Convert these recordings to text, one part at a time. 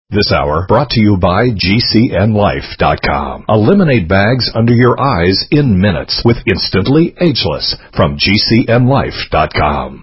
This hour brought to you by GCNLife.com. Eliminate bags under your eyes in minutes with Instantly Ageless from GCNLife.com.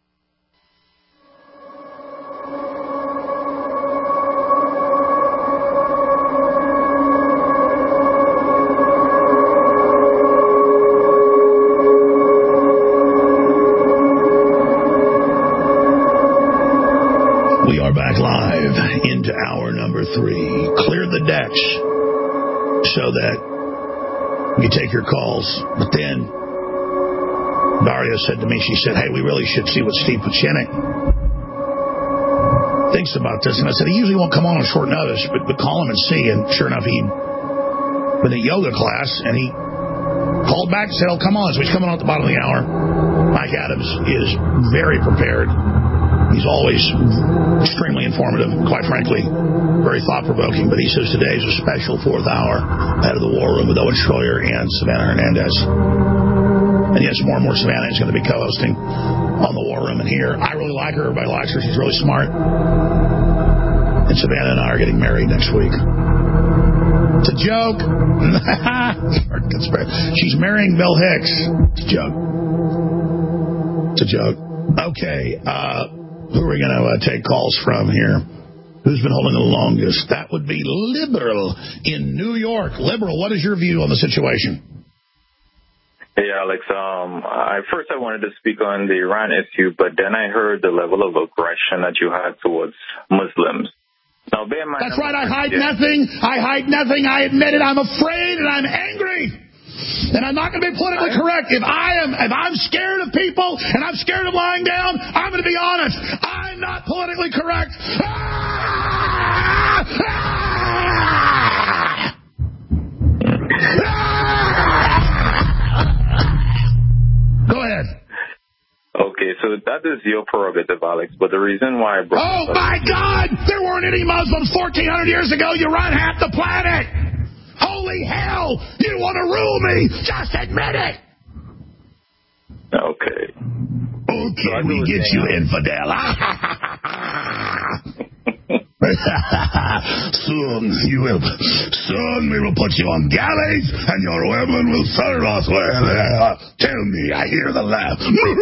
We are back live into hour number 3. Clear the decks so that we take your calls. But then Daria said to me, she said, hey, we really should see what Steve Pieczenik thinks about this. And I said, he usually won't come on short notice, but call him and see. And sure enough, he'd been at yoga class, and he called back and said, oh, come on. So he's coming on at the bottom of the hour. Mike Adams is very prepared. He's always extremely informative, quite frankly, very thought-provoking. But he says today is a special 4th hour out of the War Room with Owen Schroyer and Savannah Hernandez. And yes, more and more Savannah is going to be co-hosting on the War Room. And here, I really like her. Everybody likes her. She's really smart. And Savannah and I are getting married next week. It's a joke. She's marrying Bill Hicks. It's a joke. It's a joke. Okay, who are we going to take calls from here? Who's been holding the longest? That would be Liberal in New York. Liberal, what is your view on the situation? Hey, Alex. First I wanted to speak on the Iran issue, but then I heard the level of aggression that you had towards Muslims. Now, bear in mind, that's right. I hide nothing. I admit it. I'm afraid and I'm angry. And I'm not going to be politically correct. If I'm scared of people and I'm scared of lying down, I'm going to be honest. I'm not politically correct. Go ahead. Okay, so that is your prerogative, Alex. But the reason why I brought oh, my God! There weren't any Muslims 1,400 years ago. You run half the planet. Holy hell! You want to rule me? Just admit it! Okay. Okay, we get you, infidel. Soon we will put you on galleys, and your women will serve us well. Tell me, I hear the laugh.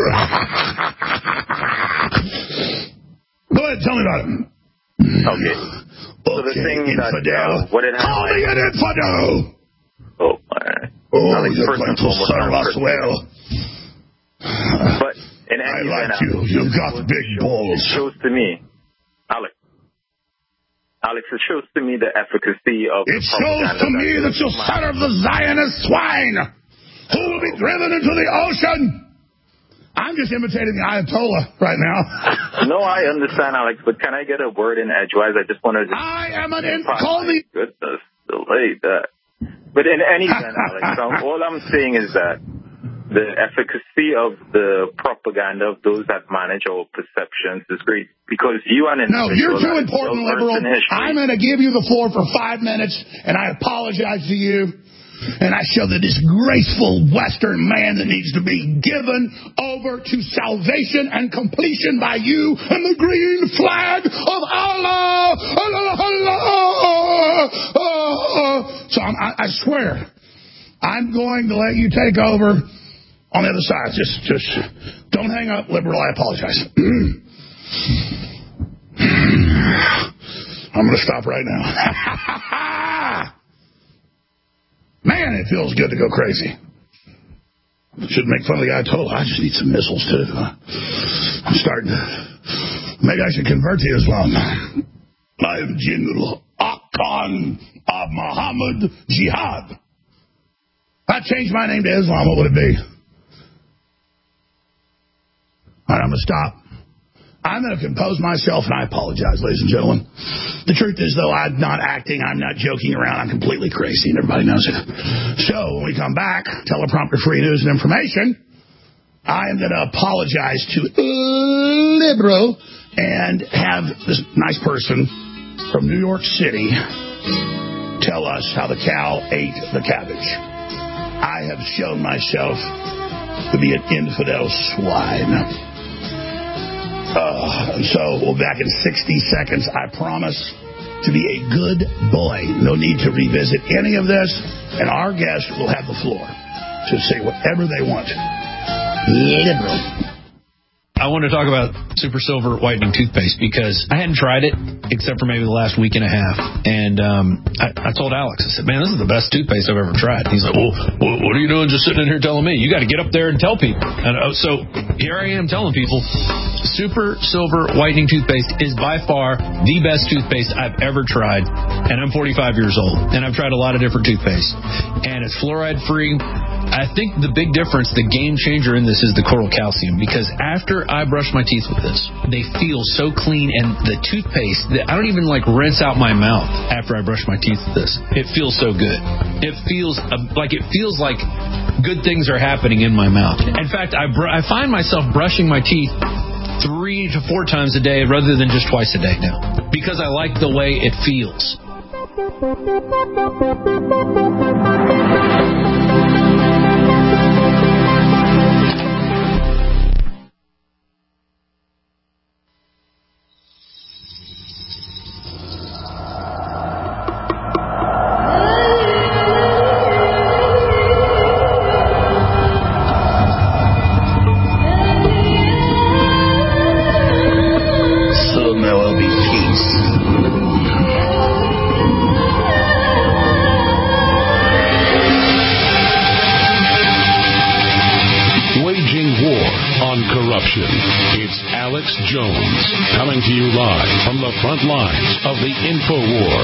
Go ahead, tell me about it. Okay. So the thing infidel. What did call me an infidel! Oh, my. Oh, you're going to serve us well. But in any event, you've got big balls. It shows to me, Alex, it shows to me the efficacy of it shows to me that you serve the Zionist swine who will be driven into the ocean. I'm just imitating the Ayatollah right now. No, I understand, Alex, but can I get a word in edgewise? I just wanted to... I am call me... Goodness, delay that. But in any event, Alex, all I'm saying is that the efficacy of the propaganda of those that manage our perceptions is great. Because you and... No, you're too important, Liberal. I'm going to give you the floor for 5 minutes, and I apologize to you. And I show the disgraceful Western man that needs to be given over to salvation and completion by you and the green flag of Allah. So I swear, I'm going to let you take over on the other side. Just don't hang up, Liberal. I apologize. I'm going to stop right now. Man, it feels good to go crazy. Shouldn't make fun of the Ayatollah. I just need some missiles, too. I'm starting to... Maybe I should convert to Islam. I am General Akan of Muhammad Jihad. If I changed my name to Islam, what would it be? All right, I'm going to stop. I'm going to compose myself, and I apologize, ladies and gentlemen. The truth is, though, I'm not acting. I'm not joking around. I'm completely crazy, and everybody knows it. So when we come back, teleprompter free news and information, I am going to apologize to Liberal and have this nice person from New York City tell us how the cow ate the cabbage. I have shown myself to be an infidel swine. So we'll be back in 60 seconds, I promise. to be a good boy. No need to revisit any of this, and our guest will have the floor to say whatever they want. Liberal. I want to talk about Super Silver whitening toothpaste because I hadn't tried it except for maybe the last week and a half. And I told Alex, I said, man, this is the best toothpaste I've ever tried. He's like, well, what are you doing just sitting in here telling me? You got to get up there and tell people. And so here I am telling people, Super Silver whitening toothpaste is by far the best toothpaste I've ever tried. And I'm 45 years old. And I've tried a lot of different toothpaste. And it's fluoride-free. I think the big difference, the game changer in this is the coral calcium, because after I brush my teeth with this, they feel so clean, and the toothpaste, I don't even like rinse out my mouth after I brush my teeth with this. It feels so good. It feels like good things are happening in my mouth. In fact, I find myself brushing my teeth 3 to 4 times a day rather than just twice a day now, because I like the way it feels. It's Alex Jones coming to you live from the front lines of the InfoWar.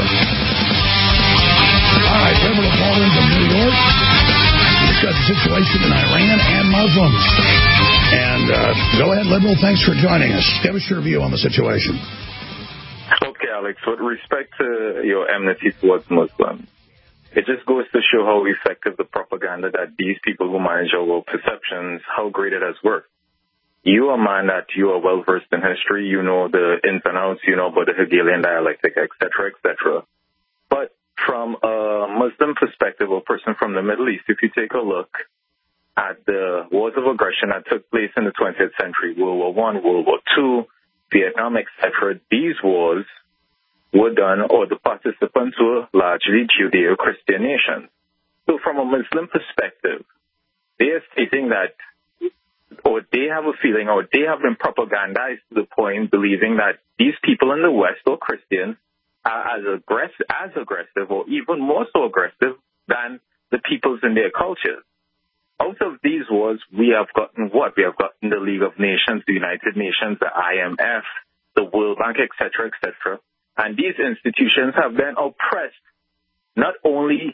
All right, Liberal calling from New York. Discuss the situation in Iran and Muslims. And go ahead, Liberal. Thanks for joining us. Give us your view on the situation. Okay, Alex. With respect to your enmity towards Muslims, it just goes to show how effective the propaganda that these people who manage our world perceptions, how great it has worked. You are a man that you are well-versed in history. You know the ins and outs. You know about the Hegelian dialectic, etc., etc. But from a Muslim perspective, or person from the Middle East, if you take a look at the wars of aggression that took place in the 20th century, World War I, World War II, Vietnam, etc., these wars were done, or the participants were largely Judeo-Christian nations. So from a Muslim perspective, they are stating that, or they have a feeling, or they have been propagandized to the point believing that these people in the West, or Christians, are as aggressive, or even more so aggressive than the peoples in their cultures. Out of these wars, we have gotten what? We have gotten the League of Nations, the United Nations, the IMF, the World Bank, etc., etc. And these institutions have then oppressed not only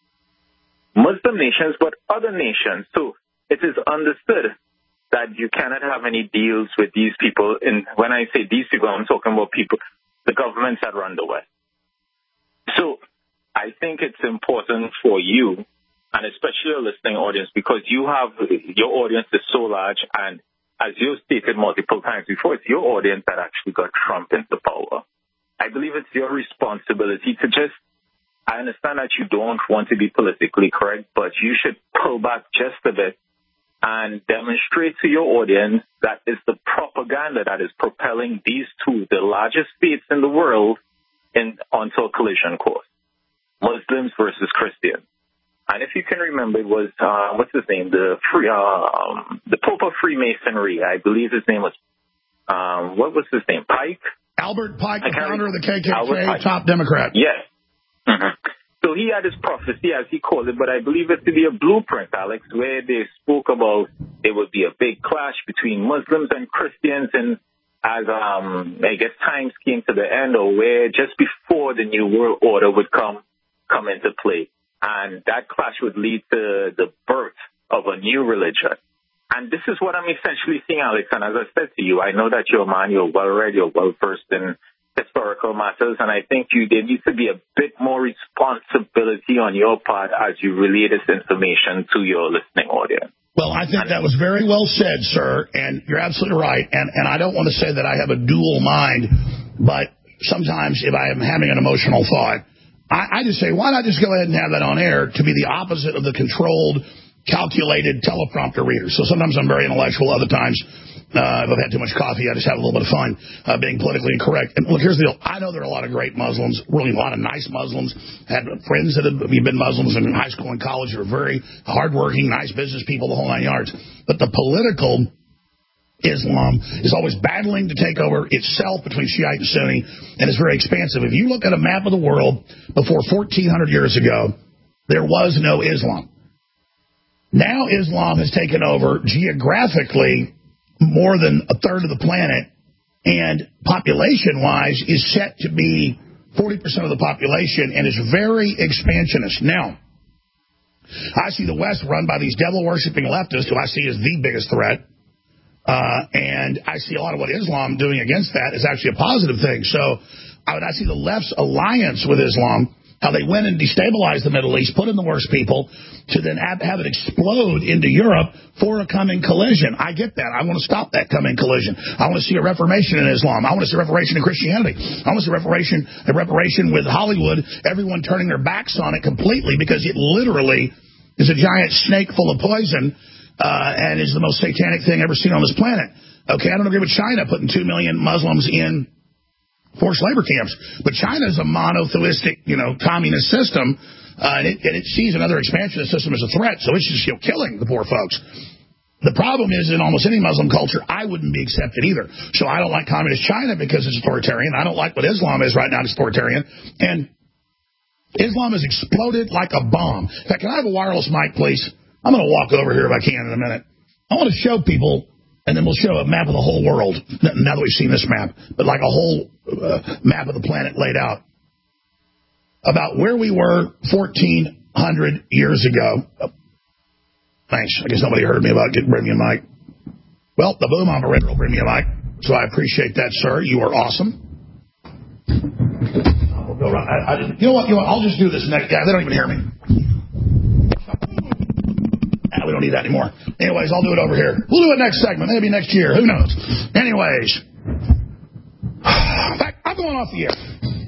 Muslim nations, but other nations. So it is understood that you cannot have any deals with these people. And when I say these people, I'm talking about people, the governments that run the West. So I think it's important for you, and especially your listening audience, because your audience is so large, and as you stated multiple times before, it's your audience that actually got Trump into power. I believe it's your responsibility to just, I understand that you don't want to be politically correct, but you should pull back just a bit and demonstrate to your audience that it's the propaganda that is propelling these two, the largest states in the world, onto a collision course. Muslims versus Christians. And if you can remember, it was, what's his name? The Pope of Freemasonry. I believe his name was, what was his name? Pike? Albert Pike, the founder of the KKK, top Democrat. Yes. Mm-hmm. So he had his prophecy, as he called it, but I believe it to be a blueprint, Alex, where they spoke about there would be a big clash between Muslims and Christians, and as I guess times came to the end, or where just before the New World Order would come into play, and that clash would lead to the birth of a new religion. And this is what I'm essentially seeing, Alex, and as I said to you, I know that you're a man, you're well-read, you're well-versed in historical matters, and I think there needs to be a bit more responsibility on your part as you relay this information to your listening audience. Well, I think that was very well said, sir, and you're absolutely right. And I don't want to say that I have a dual mind, but sometimes if I am having an emotional thought, I just say, why not just go ahead and have that on air to be the opposite of the controlled, calculated teleprompter reader. So sometimes I'm very intellectual, other times If I've had too much coffee, I just have a little bit of fun being politically incorrect. And look, here's the deal. I know there are a lot of great Muslims, really a lot of nice Muslims. I had friends that have been Muslims in high school and college who are very hardworking, nice business people, the whole 9 yards. But the political Islam is always battling to take over itself between Shiite and Sunni, and it's very expansive. If you look at a map of the world before 1,400 years ago, there was no Islam. Now Islam has taken over geographically more than a third of the planet, and population-wise is set to be 40% of the population and is very expansionist. Now, I see the West run by these devil-worshipping leftists who I see as the biggest threat, and I see a lot of what Islam doing against that is actually a positive thing. So I see the left's alliance with Islam, how they went and destabilized the Middle East, put in the worst people, to then have it explode into Europe for a coming collision. I get that. I want to stop that coming collision. I want to see a reformation in Islam. I want to see a reformation in Christianity. I want to see a reparation with Hollywood, everyone turning their backs on it completely because it literally is a giant snake full of poison and is the most satanic thing ever seen on this planet. Okay, I don't agree with China putting 2 million Muslims in forced labor camps. But China is a monotheistic, communist system, and it sees another expansionist system as a threat, so it's just killing the poor folks. The problem is, in almost any Muslim culture, I wouldn't be accepted either. So I don't like communist China because it's authoritarian. I don't like what Islam is right now, it's authoritarian. And Islam has exploded like a bomb. In fact, can I have a wireless mic, please? I'm going to walk over here if I can in a minute. I want to show people, and then we'll show a map of the whole world, now that we've seen this map, but like a whole map of the planet laid out, about where we were 1,400 years ago. Oh, thanks. I guess nobody heard me about bringing me a mic. Well, the boom operator will bring me a mic, so I appreciate that, sir. You are awesome. We'll go right. You know what? I'll just do this next. Yeah, they don't even hear me. We don't need that anymore. Anyways, I'll do it over here. We'll do it next segment. Maybe next year. Who knows? Anyways. In fact, I'm going off the air.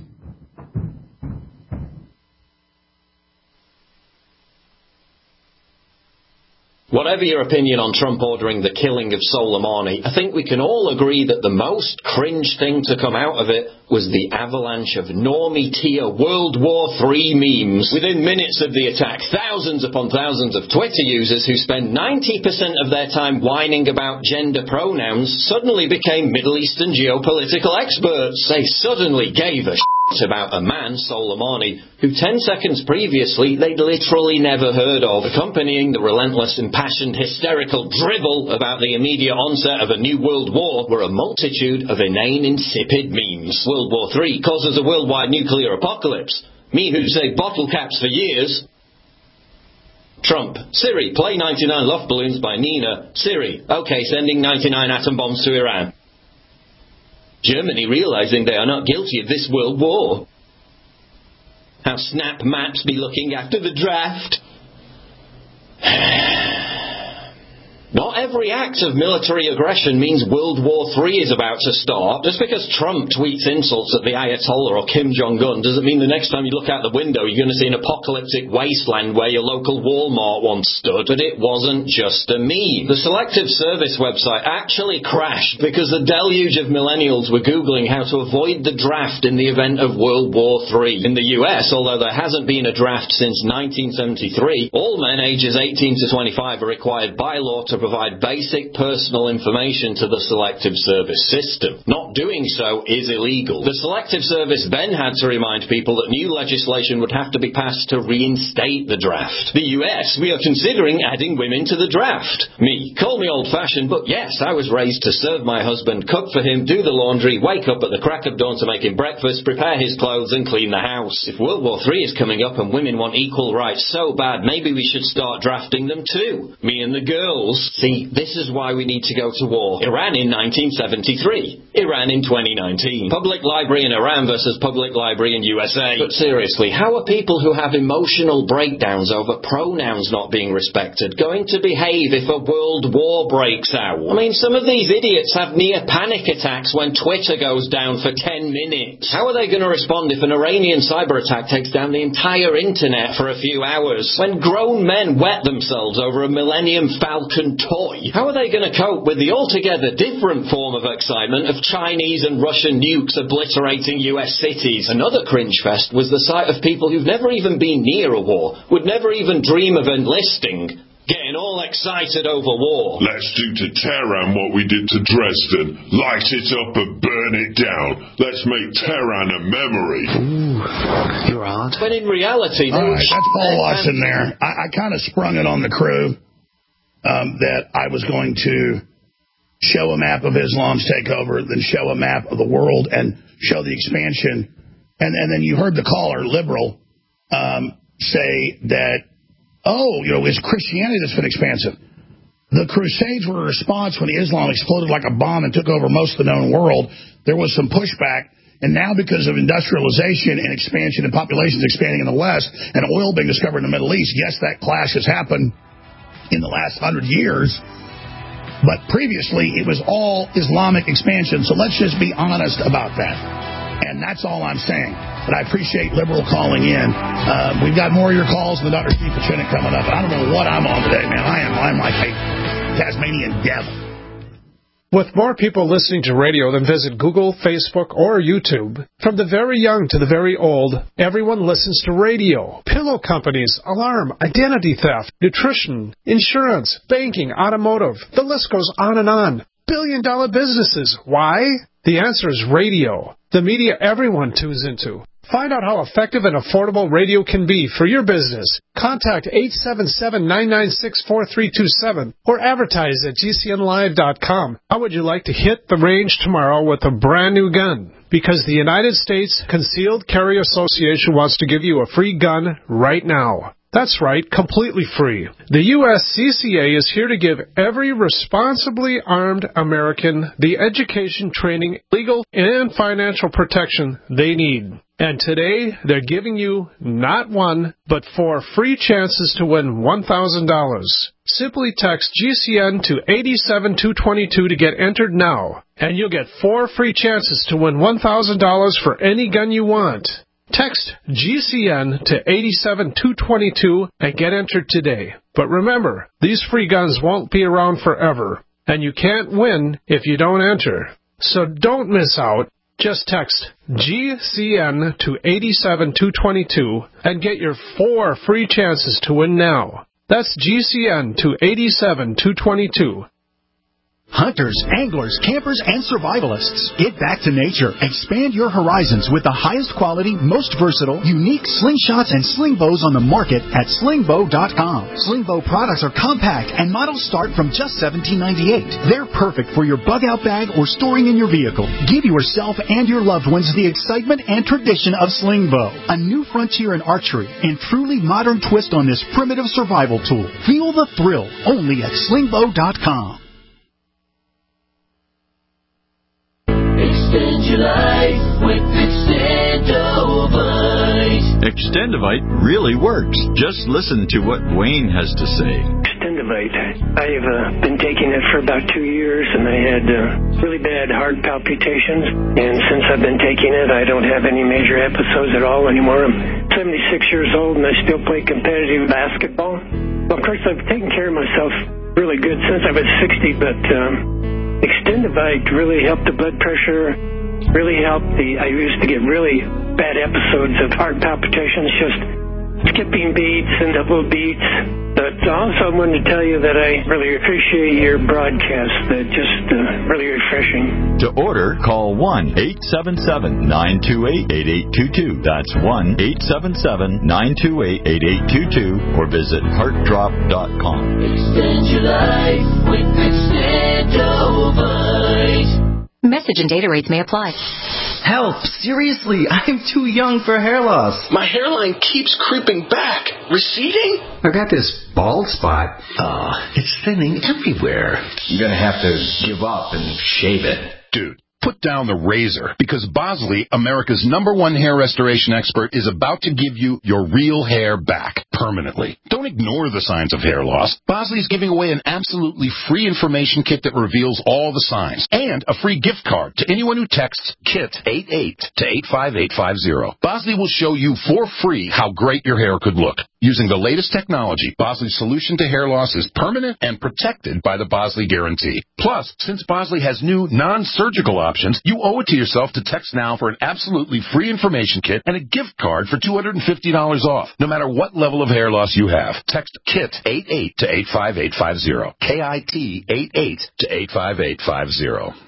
Whatever your opinion on Trump ordering the killing of Soleimani, I think we can all agree that the most cringe thing to come out of it was the avalanche of normie tier World War III memes. Within minutes of the attack, thousands upon thousands of Twitter users who spend 90% of their time whining about gender pronouns suddenly became Middle Eastern geopolitical experts. They suddenly gave a about a man, Soleimani, who 10 seconds previously they'd literally never heard of. Accompanying the relentless, impassioned, hysterical drivel about the immediate onset of a new world war were a multitude of inane, insipid memes. World War III causes a worldwide nuclear apocalypse. Me who say bottle caps for years. Trump. Siri, play 99 Love Balloons by Nina. Siri, okay, sending 99 atom bombs to Iran. Germany realizing they are not guilty of this world war. How snap maps be looking after the draft. Not every act of military aggression means World War III is about to start. Just because Trump tweets insults at the Ayatollah or Kim Jong-un doesn't mean the next time you look out the window you're going to see an apocalyptic wasteland where your local Walmart once stood. But it wasn't just a meme. The Selective Service website actually crashed because a deluge of millennials were Googling how to avoid the draft in the event of World War III. In the US, although there hasn't been a draft since 1973, all men ages 18 to 25 are required by law to provide basic personal information to the Selective Service system. Not doing so is illegal. The Selective Service then had to remind people that new legislation would have to be passed to reinstate the draft. The US, we are considering adding women to the draft. Me, call me old-fashioned, but yes, I was raised to serve my husband, cook for him, do the laundry, wake up at the crack of dawn to make him breakfast, prepare his clothes and clean the house. If World War III is coming up and women want equal rights so bad, maybe we should start drafting them too. Me and the girls. See, this is why we need to go to war. Iran in 1973. Iran in 2019. Public library in Iran versus public library in USA. But seriously, how are people who have emotional breakdowns over pronouns not being respected going to behave if a world war breaks out? I mean, some of these idiots have near panic attacks when Twitter goes down for 10 minutes. How are they going to respond if an Iranian cyber attack takes down the entire internet for a few hours? When grown men wet themselves over a Millennium Falcon toy. How are they going to cope with the altogether different form of excitement of Chinese and Russian nukes obliterating US cities? Another cringe fest was the sight of people who've never even been near a war, would never even dream of enlisting, getting all excited over war. Let's do to Tehran what we did to Dresden. Light it up and burn it down. Let's make Tehran a memory. Ooh, you're odd. When in reality... All right, that's Paul Watson there. I kind of sprung it on the crew that I was going to show a map of Islam's takeover, then show a map of the world, and show the expansion. And then you heard the caller, liberal, say that, it's Christianity that's been expansive. The Crusades were a response when Islam exploded like a bomb and took over most of the known world. There was some pushback, and now because of industrialization and expansion and populations expanding in the West and oil being discovered in the Middle East, yes, that clash has happened in the last 100 years, but previously it was all Islamic expansion, so let's just be honest about that. And that's all I'm saying. But I appreciate liberal calling in. We've got more of your calls than Dr. Steve Pachinik coming up. I don't know what I'm on today, man. I'm like a Tasmanian devil. With more people listening to radio than visit Google, Facebook, or YouTube, from the very young to the very old, everyone listens to radio. Pillow companies, alarm, identity theft, nutrition, insurance, banking, automotive. The list goes on and on. Billion-dollar businesses. Why? The answer is radio. The media everyone tunes into. Find out how effective and affordable radio can be for your business. Contact 877-996-4327 or advertise at GCNlive.com. How would you like to hit the range tomorrow with a brand new gun? Because the United States Concealed Carry Association wants to give you a free gun right now. That's right, completely free. The USCCA is here to give every responsibly armed American the education, training, legal, and financial protection they need. And today, they're giving you not one, but 4 free chances to win $1,000. Simply text GCN to 87222 to get entered now, and you'll get 4 free chances to win $1,000 for any gun you want. Text GCN to 87222 and get entered today. But remember, these free guns won't be around forever, and you can't win if you don't enter. So don't miss out. Just text GCN to 87222 and get your 4 free chances to win now. That's GCN to 87222. Hunters, anglers, campers, and survivalists. Get back to nature. Expand your horizons with the highest quality, most versatile, unique slingshots and sling bows on the market at slingbow.com. Slingbow products are compact and models start from just $17.98. They're perfect for your bug-out bag or storing in your vehicle. Give yourself and your loved ones the excitement and tradition of Slingbow, a new frontier in archery and truly modern twist on this primitive survival tool. Feel the thrill only at slingbow.com. Extend your life with Extendovite. Extendovite really works. Just listen to what Wayne has to say. Extendovite. I've been taking it for about 2 years, and I had really bad heart palpitations. And since I've been taking it, I don't have any major episodes at all anymore. I'm 76 years old, and I still play competitive basketball. Well, of course, I've taken care of myself really good since I was 60, but Extendovite really helped the blood pressure, really helped I used to get really bad episodes of heart palpitations, just skipping beats and double beats. But also I wanted to tell you that I really appreciate your broadcast. They're just really refreshing. To order, call 1-877-928-8822. That's 1-877-928-8822 or visit heartdrop.com. Extend your life with Extendovite. Message and data rates may apply. Help! Seriously, I'm too young for hair loss. My hairline keeps creeping back. Receding? I got this bald spot. It's thinning everywhere. I'm going to have to give up and shave it. Dude, put down the razor, because Bosley, America's #1 hair restoration expert, is about to give you your real hair back. permanently. Don't ignore the signs of hair loss. Bosley is giving away an absolutely free information kit that reveals all the signs and a free gift card to anyone who texts KIT88 to 85850. Bosley will show you for free how great your hair could look. Using the latest technology, Bosley's solution to hair loss is permanent and protected by the Bosley Guarantee. Plus, since Bosley has new non-surgical options, you owe it to yourself to text now for an absolutely free information kit and a gift card for $250 off, no matter what level of hair loss you have. Text KIT88 to 85850. KIT88 to 85850.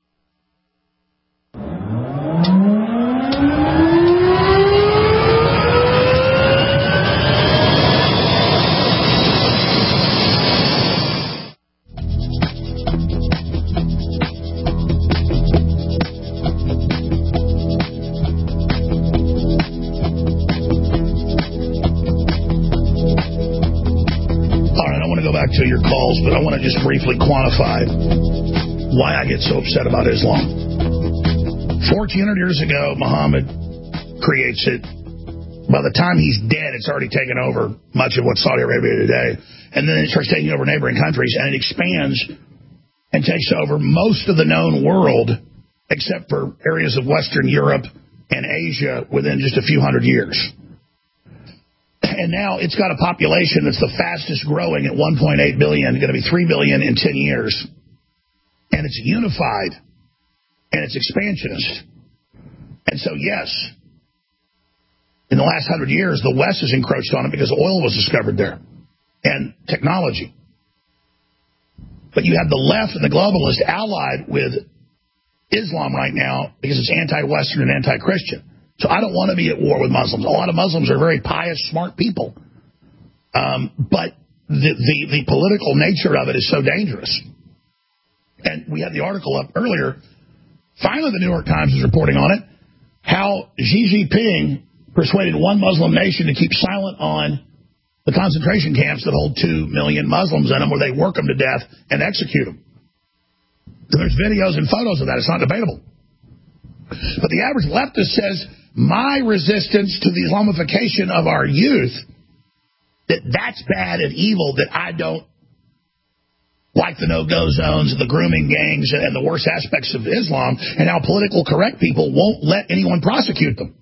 To your calls, but I want to just briefly quantify why I get so upset about Islam. 1,400 years ago, Muhammad creates it. By the time he's dead, it's already taken over much of what's Saudi Arabia today. And then it starts taking over neighboring countries, and it expands and takes over most of the known world, except for areas of Western Europe and Asia within just a few hundred years. And now it's got a population that's the fastest growing at 1.8 billion, going to be 3 billion in 10 years. And it's unified, and it's expansionist. And so, yes, in the last 100 years, the West has encroached on it because oil was discovered there and technology. But you have the left and the globalists allied with Islam right now because it's anti-Western and anti-Christian. So I don't want to be at war with Muslims. A lot of Muslims are very pious, smart people. But the political nature of it is so dangerous. And we had the article up earlier. Finally, the New York Times is reporting on it, how Xi Jinping persuaded one Muslim nation to keep silent on the concentration camps that hold 2 million Muslims in them, where they work them to death and execute them. And there's videos and photos of that. It's not debatable. But the average leftist says, my resistance to the Islamification of our youth, that's bad and evil, that I don't like the no-go zones and the grooming gangs and the worst aspects of Islam, and how political correct people won't let anyone prosecute them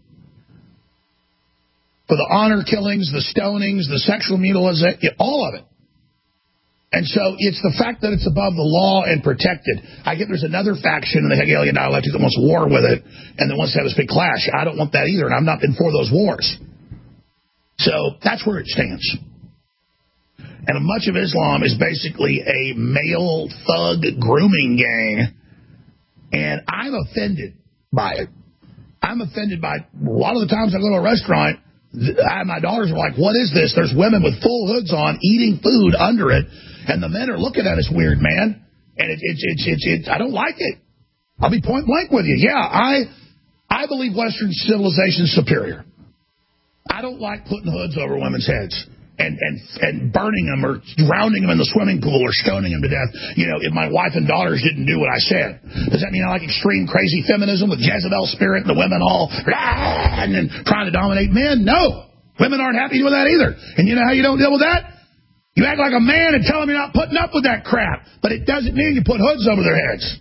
for the honor killings, the stonings, the sexual mutilation, all of it. And so it's the fact that it's above the law and protected. I get there's another faction in the Hegelian dialectic that wants war with it and that wants to have this big clash. I don't want that either, and I've not been for those wars. So that's where it stands. And much of Islam is basically a male thug grooming gang, and I'm offended by it. I'm offended by a lot of the times I go to a restaurant, my daughters are like, what is this? There's women with full hoods on eating food under it. And the men are looking at us weird, man. And it's I don't like it. I'll be point blank with you. Yeah, I believe Western civilization is superior. I don't like putting hoods over women's heads and burning them or drowning them in the swimming pool or stoning them to death. You know, if my wife and daughters didn't do what I said. Does that mean I like extreme crazy feminism with Jezebel spirit and the women all and then trying to dominate men? No. Women aren't happy with that either. And you know how you don't deal with that? You act like a man and tell them you're not putting up with that crap. But it doesn't mean you put hoods over their heads.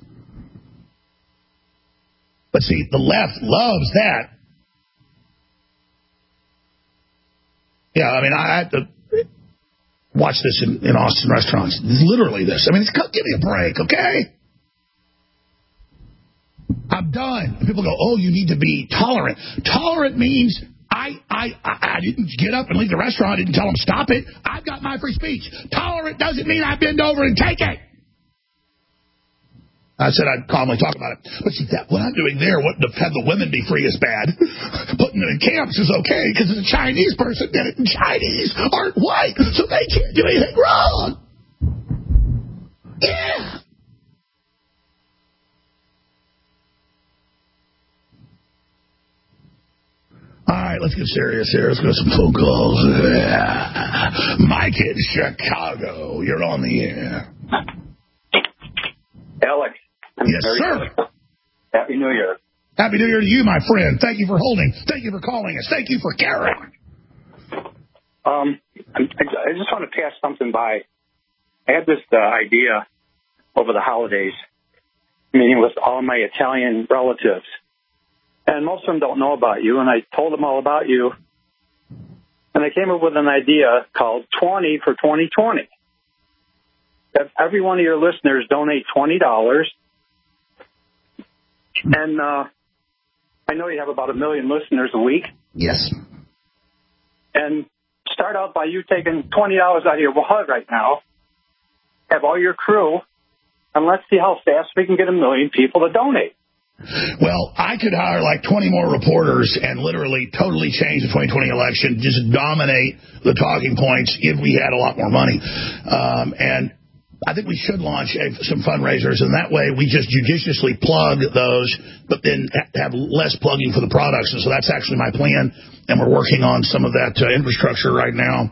But see, the left loves that. Yeah, I mean, I have to watch this in Austin restaurants. Literally this. I mean, give me a break, okay? I'm done. And people go, oh, you need to be tolerant. Tolerant means I didn't get up and leave the restaurant. I didn't tell them stop it. I've got my free speech. Tolerant doesn't mean I bend over and take it. I said I'd calmly talk about it. But see, what I'm doing there wouldn't have had the women be free as bad. Putting them in camps is okay because the Chinese person did it, and Chinese aren't white, so they can't do anything wrong. Yeah. All right, let's get serious here. Let's go to some phone calls. Mike in Chicago, you're on the air. Alex. Yes, sir. Happy New Year. Happy New Year to you, my friend. Thank you for holding. Thank you for calling us. Thank you for caring. I just want to pass something by. I had this idea over the holidays, meeting with all my Italian relatives. And most of them don't know about you, and I told them all about you. And I came up with an idea called 20 for 2020. If every one of your listeners donate $20, and I know you have about 1 million listeners a week. Yes. And start out by you taking $20 out of your wallet right now, have all your crew, and let's see how fast we can get 1 million people to donate. Well, I could hire like 20 more reporters and literally totally change the 2020 election, just dominate the talking points if we had a lot more money. And I think we should launch some fundraisers, and that way we just judiciously plug those, but then have less plugging for the products. And so that's actually my plan, and we're working on some of that infrastructure right now.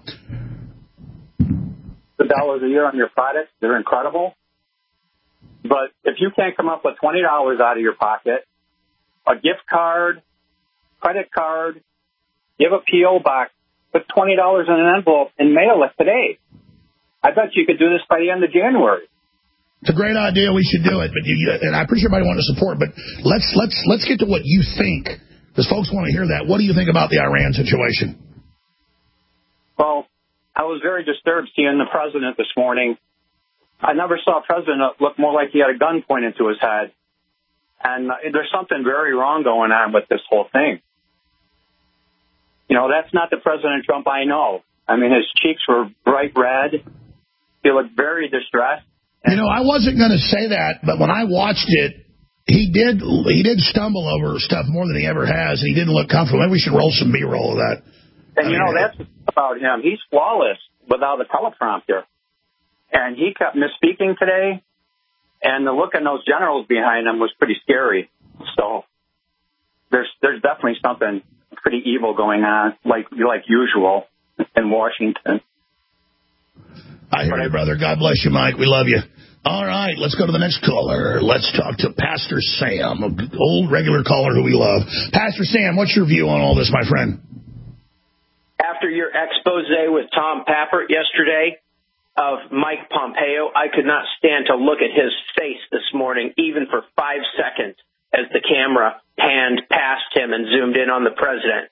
The dollars a year on your products, they're incredible. But if you can't come up with $20 out of your pocket, a gift card, credit card, give a P.O. box, put $20 in an envelope and mail it today. I bet you could do this by the end of January. It's a great idea. We should do it. But and I appreciate everybody wanting to support. But let's get to what you think, because folks want to hear that. What do you think about the Iran situation? Well, I was very disturbed seeing the president this morning. I never saw a president look more like he had a gun pointed to his head. And there's something very wrong going on with this whole thing. You know, that's not the President Trump I know. I mean, his cheeks were bright red. He looked very distressed. You know, I wasn't going to say that, but when I watched it, he did stumble over stuff more than he ever has, and he didn't look comfortable. Maybe we should roll some B-roll of that. And, that's about him. He's flawless without a teleprompter. And he kept misspeaking today, and the look in those generals behind him was pretty scary. So there's definitely something pretty evil going on, like usual, in Washington. I hear you, brother. God bless you, Mike. We love you. All right, let's go to the next caller. Let's talk to Pastor Sam, an old regular caller who we love. Pastor Sam, what's your view on all this, my friend? After your expose with Tom Pappert yesterday of Mike Pompeo, I could not stand to look at his face this morning, even for 5 seconds, as the camera panned past him and zoomed in on the president.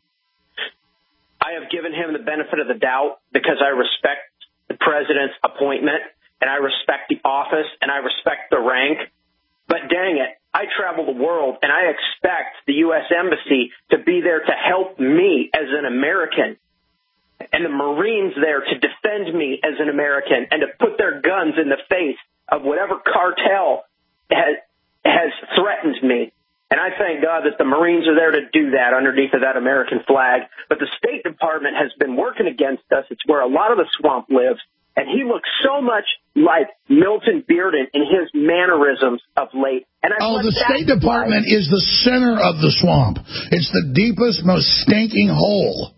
I have given him the benefit of the doubt because I respect the president's appointment, and I respect the office, and I respect the rank. But dang it, I travel the world, and I expect the U.S. Embassy to be there to help me as an American, and the Marines there to defend me as an American, and to put their guns in the face of whatever cartel has threatened me. And I thank God that the Marines are there to do that underneath of that American flag. But the State Department has been working against us. It's where a lot of the swamp lives. And he looks so much like Milton Bearden in his mannerisms of late. And the State Department is the center of the swamp. It's the deepest, most stinking hole.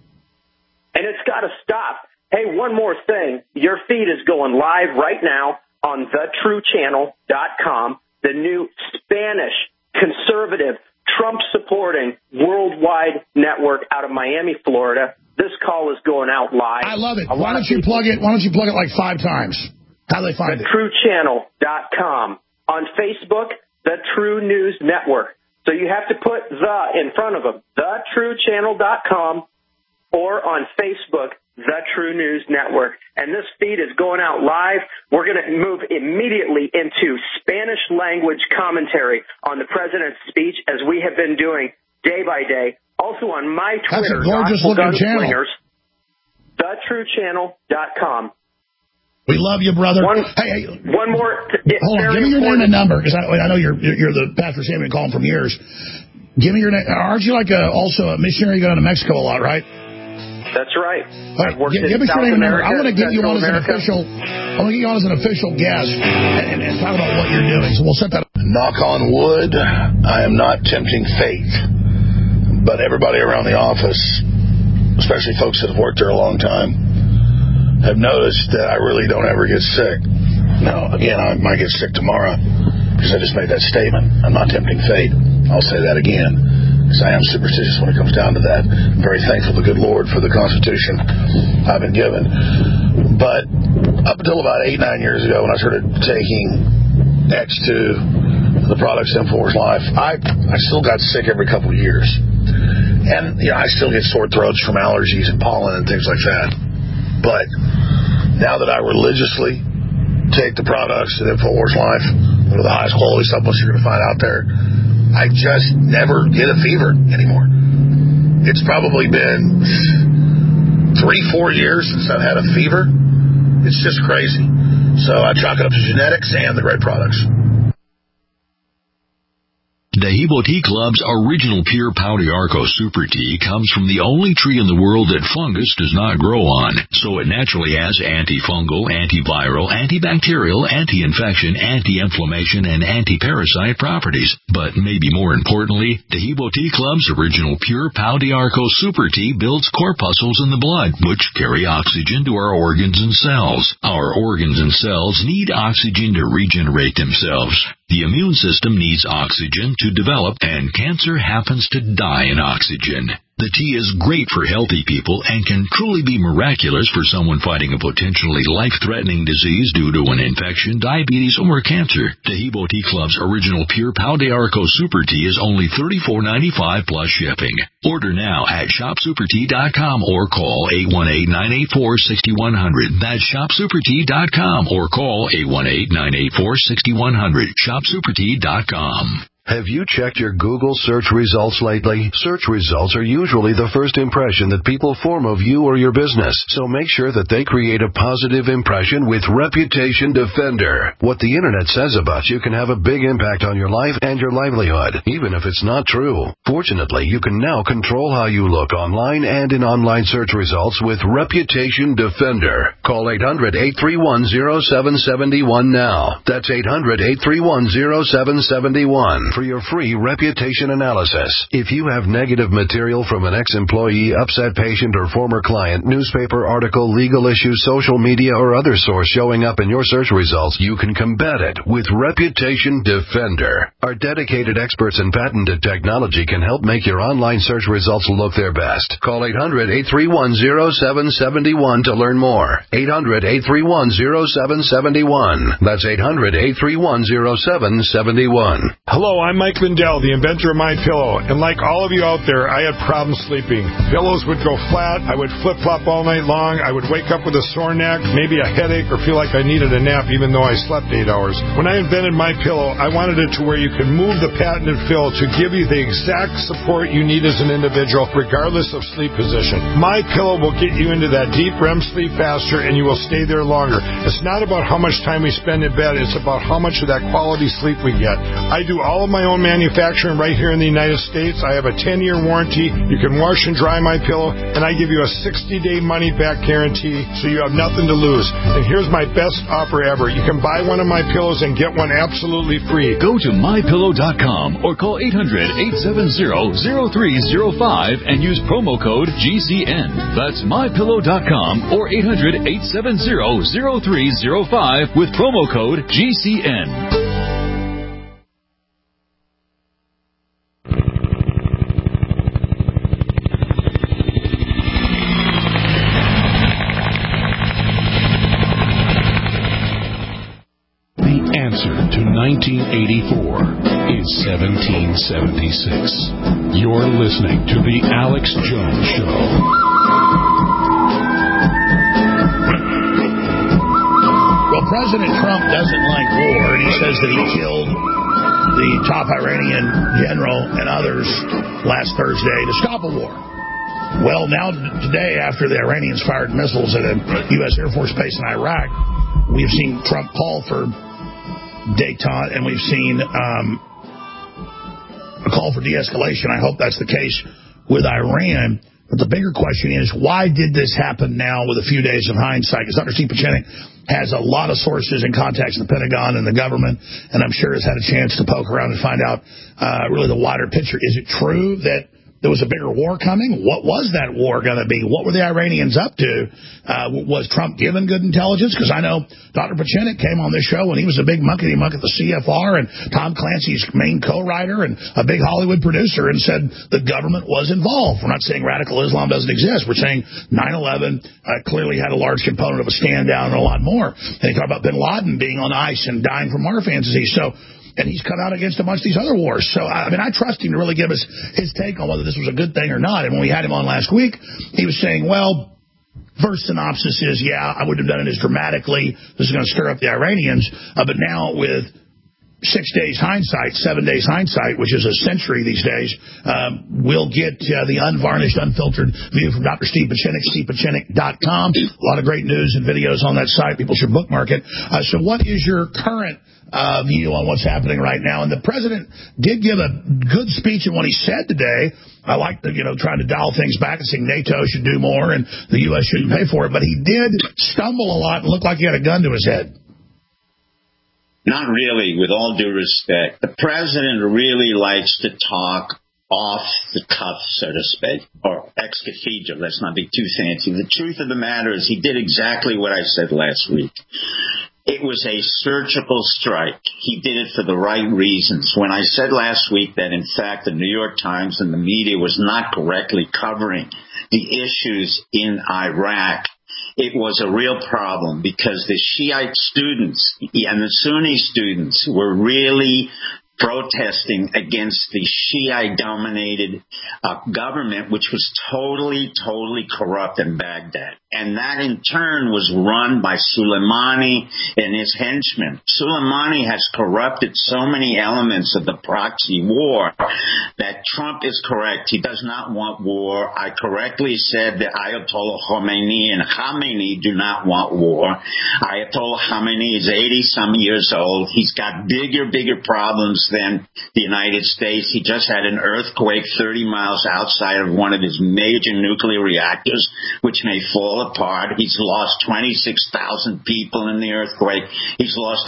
And it's got to stop. Hey, one more thing. Your feed is going live right now on thetruechannel.com, the new Spanish conservative, Trump-supporting worldwide network out of Miami, Florida. This call is going out live. I love it. Why don't you plug it like 5 times? How do they find it? TheTrueChannel.com. On Facebook, The True News Network. So you have to put the in front of them. TheTrueChannel.com, or on Facebook, The True News Network. And this feed is going out live. We're going to move immediately into Spanish language commentary on the president's speech, as we have been doing day by day. Also on my Twitter, that's a gorgeous looking channel. TheTrueChannel.com. We love you, brother. One more. Hold on. Give me your name and number, because I know you're the Pastor Sam, been calling from years. Give me your name. Aren't you also a missionary? You go to Mexico a lot, right? That's right. All right, give me your name and number. I'm going to get you on as an official. I'm going to get you on as an official guest and talk about what you're doing. So we'll set that up. Knock on wood. I am not tempting fate, but everybody around the office, especially folks that have worked there a long time, have noticed that I really don't ever get sick. Now, again, I might get sick tomorrow because I just made that statement. I'm not tempting fate. I'll say that again. because I am superstitious when it comes down to that. I'm very thankful to the good Lord for the Constitution I've been given. But up until about 8-9 years ago, when I started taking X2, the products InfoWars Life, I still got sick every couple of years. And, I still get sore throats from allergies and pollen and things like that. But now that I religiously take the products at InfoWars Life, one of the highest quality supplements you're going to find out there, I just never get a fever anymore. It's probably been 3-4 years since I've had a fever. It's just crazy. So I chalk it up to genetics and the great products. Dehibo Tea Club's original pure Pau d'Arco Super Tea comes from the only tree in the world that fungus does not grow on, so it naturally has antifungal, antiviral, antibacterial, anti-infection, anti-inflammation, and anti-parasite properties. But maybe more importantly, Dehibo Tea Club's original pure Pau d'Arco Super Tea builds corpuscles in the blood, which carry oxygen to our organs and cells. Our organs and cells need oxygen to regenerate themselves. The immune system needs oxygen to develop, and cancer happens to die in oxygen. The tea is great for healthy people and can truly be miraculous for someone fighting a potentially life-threatening disease due to an infection, diabetes, or cancer. Dehibo Tea Club's original pure Pau d'Arco Super Tea is only $34.95 plus shipping. Order now at shopsupertea.com or call 818-984-6100. That's shopsupertea.com or call 818-984-6100. shopsupertea.com. Have you checked your Google search results lately? Search results are usually the first impression that people form of you or your business, so make sure that they create a positive impression with Reputation Defender. What the internet says about you can have a big impact on your life and your livelihood, even if it's not true. Fortunately, you can now control how you look online and in online search results with Reputation Defender. Call 800-831-0771 now. That's 800-831-0771. For your free reputation analysis. If you have negative material from an ex-employee, upset patient, or former client, newspaper article, legal issue, social media, or other source showing up in your search results, you can combat it with Reputation Defender. Our dedicated experts in patented technology can help make your online search results look their best. Call 800-831-0771 to learn more. 800-831-0771. That's 800-831-0771. Hello, I'm Mike Lindell, the inventor of MyPillow, and like all of you out there, I had problems sleeping. Pillows would go flat, I would flip-flop all night long, I would wake up with a sore neck, maybe a headache, or feel like I needed a nap even though I slept 8 hours. When I invented MyPillow, I wanted it to where you could move the patented fill to give you the exact support you need as an individual, regardless of sleep position. MyPillow will get you into that deep REM sleep faster, and you will stay there longer. It's not about how much time we spend in bed, it's about how much of that quality sleep we get. I do all of my own manufacturing right here in the United States. I have a 10-year warranty. You can wash and dry MyPillow, and I give you a 60-day money-back guarantee, so you have nothing to lose. And here's my best offer ever. You can buy one of my pillows and get one absolutely free. Go to MyPillow.com or call 800-870-0305 and use promo code GCN. That's MyPillow.com or 800-870-0305 with promo code GCN. The answer to 1984 is 1776. You're listening to The Alex Jones Show. Well, President Trump doesn't like war, and he says that he killed the top Iranian general and others last Thursday to stop a war. Well, now today, after the Iranians fired missiles at a U.S. Air Force base in Iraq, we've seen Trump call for détente, and we've seen a call for de-escalation. I hope that's the case with Iran. But the bigger question is, why did this happen now with a few days of hindsight? Because Dr. Steve Pieczenik has a lot of sources and contacts in the Pentagon and the government, and I'm sure has had a chance to poke around and find out really the wider picture. Is it true that there was a bigger war coming. What was that war going to be? What were the Iranians up to? Was Trump given good intelligence? Because I know Dr. Pachinik came on this show when he was a big monkey-muck at the CFR and Tom Clancy's main co-writer and a big Hollywood producer, and said the government was involved. We're not saying radical Islam doesn't exist. We're saying 9/11 clearly had a large component of a stand down and a lot more. And he talked about bin Laden being on ice and dying from Marfan disease. And he's come out against a bunch of these other wars. So, I trust him to really give us his take on whether this was a good thing or not. And when we had him on last week, he was saying, well, first synopsis is, yeah, I wouldn't have done it as dramatically. This is going to stir up the Iranians. But now with 6 days hindsight, 7 days hindsight, which is a century these days, we'll get the unvarnished, unfiltered view from Dr. Steve Pachinik, stevepachinik.com. A lot of great news and videos on that site. People should bookmark it. So what is your current view on what's happening right now? And the president did give a good speech in what he said today. I like trying to dial things back and saying NATO should do more and the U.S. shouldn't pay for it. But he did stumble a lot and look like he had a gun to his head. Not really, with all due respect. The president really likes to talk off the cuff, so to speak, or ex cathedra. Let's not be too fancy. The truth of the matter is he did exactly what I said last week. It was a surgical strike. He did it for the right reasons. When I said last week that, in fact, the New York Times and the media was not correctly covering the issues in Iraq, it was a real problem because the Shiite students and the Sunni students were really protesting against the Shiite-dominated government, which was totally corrupt in Baghdad. And that, in turn, was run by Soleimani and his henchmen. Soleimani has corrupted so many elements of the proxy war that Trump is correct. He does not want war. I correctly said that Ayatollah Khomeini and Khamenei do not want war. Ayatollah Khamenei is 80-some years old. He's got bigger problems than the United States. He just had an earthquake 30 miles outside of one of his major nuclear reactors, which may fall apart. He's lost 26,000 people in the earthquake. He's lost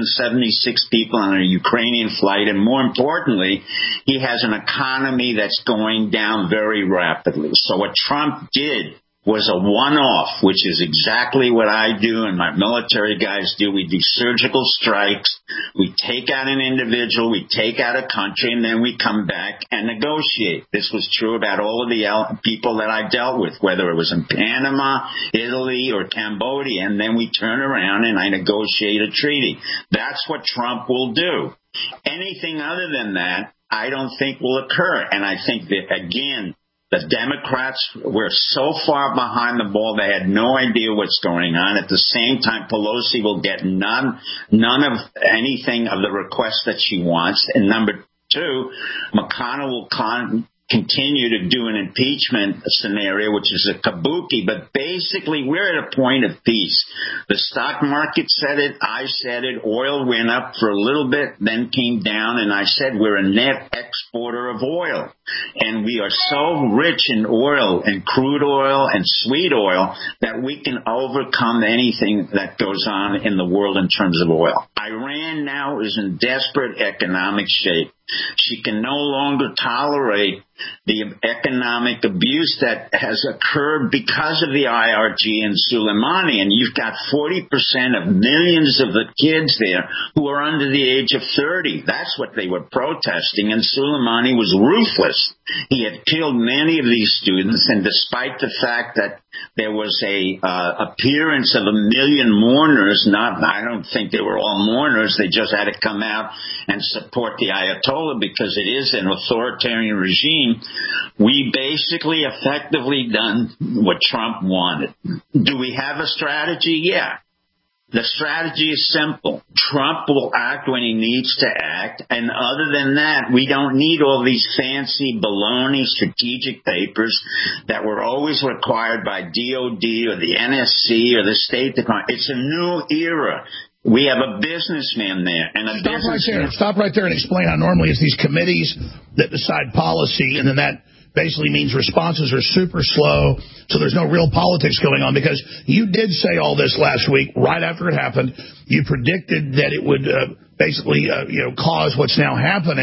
176 people on a Ukrainian flight. And more importantly, he has an economy that's going down very rapidly. So what Trump did was a one-off, which is exactly what I do and my military guys do. We do surgical strikes. We take out an individual, we take out a country, and then we come back and negotiate. This was true about all of the people that I dealt with, whether it was in Panama, Italy, or Cambodia, and then we turn around and I negotiate a treaty. That's what Trump will do. Anything other than that, I don't think will occur. And I think that, again, the Democrats were so far behind the ball, they had no idea what's going on. At the same time, Pelosi will get none of anything of the requests that she wants. And number two, McConnell will continue to do an impeachment scenario, which is a kabuki, but basically we're at a point of peace. The stock market said it, I said it, oil went up for a little bit, then came down, and I said we're a net exporter of oil. And we are so rich in oil and crude oil and sweet oil that we can overcome anything that goes on in the world in terms of oil. Iran now is in desperate economic shape. She can no longer tolerate the economic abuse that has occurred because of the IRG and Soleimani. And you've got 40% of millions of the kids there who are under the age of 30. That's what they were protesting. And Soleimani was ruthless. He had killed many of these students. And despite the fact that there was a appearance of 1 million mourners, I don't think they were all mourners. They just had to come out and support the Ayatollah because it is an authoritarian regime. We basically effectively done what Trump wanted. Do we have a strategy? Yeah. The strategy is simple. Trump will act when he needs to act, and other than that, we don't need all these fancy baloney strategic papers that were always required by DOD or the NSC or the State Department. It's a new era. We have a businessman there. And Stop right there and explain how normally it's these committees that decide policy, and then that basically means responses are super slow, so there's no real politics going on. Because you did say all this last week, right after it happened. You predicted that it would basically cause what's now happening.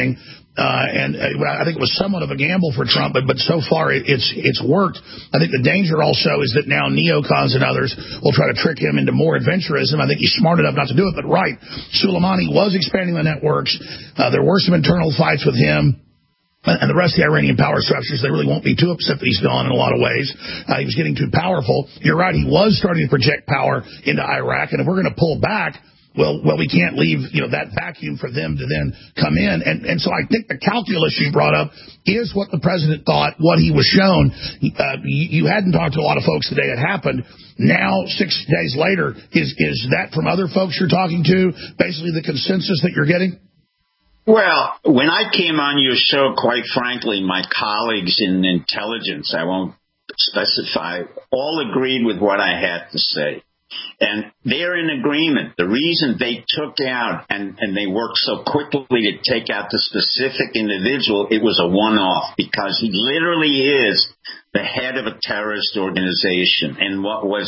and I think it was somewhat of a gamble for Trump, but so far it's worked. I think the danger also is that now neocons and others will try to trick him into more adventurism. I think he's smart enough not to do it, but right, Soleimani was expanding the networks. There were some internal fights with him. And the rest of the Iranian power structures, they really won't be too upset that he's gone in a lot of ways. He was getting too powerful. You're right, he was starting to project power into Iraq, and if we're going to pull back, well, we can't leave, that vacuum for them to then come in. And so I think the calculus you brought up is what the president thought, what he was shown. You hadn't talked to a lot of folks today. It happened. Now, 6 days later, is that from other folks you're talking to, basically the consensus that you're getting? Well, when I came on your show, quite frankly, my colleagues in intelligence, I won't specify, all agreed with what I had to say. And they're in agreement. The reason they took out and they worked so quickly to take out the specific individual, it was a one-off because he literally is the head of a terrorist organization. And what was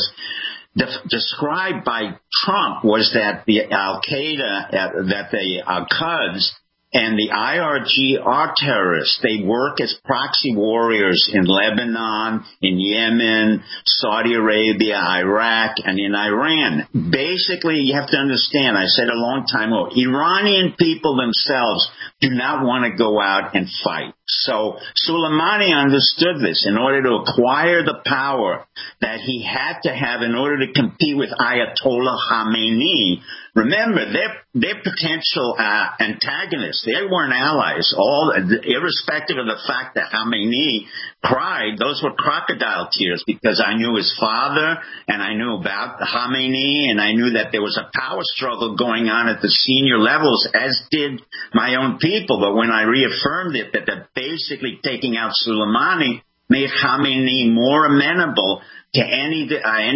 described by Trump was that the Al-Qaeda, that the Quds and the IRG are terrorists. They work as proxy warriors in Lebanon, in Yemen, Saudi Arabia, Iraq, and in Iran. Basically, you have to understand, I said a long time ago, Iranian people themselves do not want to go out and fight. So Soleimani understood this. In order to acquire the power that he had to have in order to compete with Ayatollah Khamenei, remember, they're potential antagonists. They weren't allies. Irrespective of the fact that Khamenei cried, those were crocodile tears because I knew his father and I knew about Khamenei and I knew that there was a power struggle going on at the senior levels, as did my own people. But when I reaffirmed it, that they're basically taking out Soleimani made Khamenei more amenable to any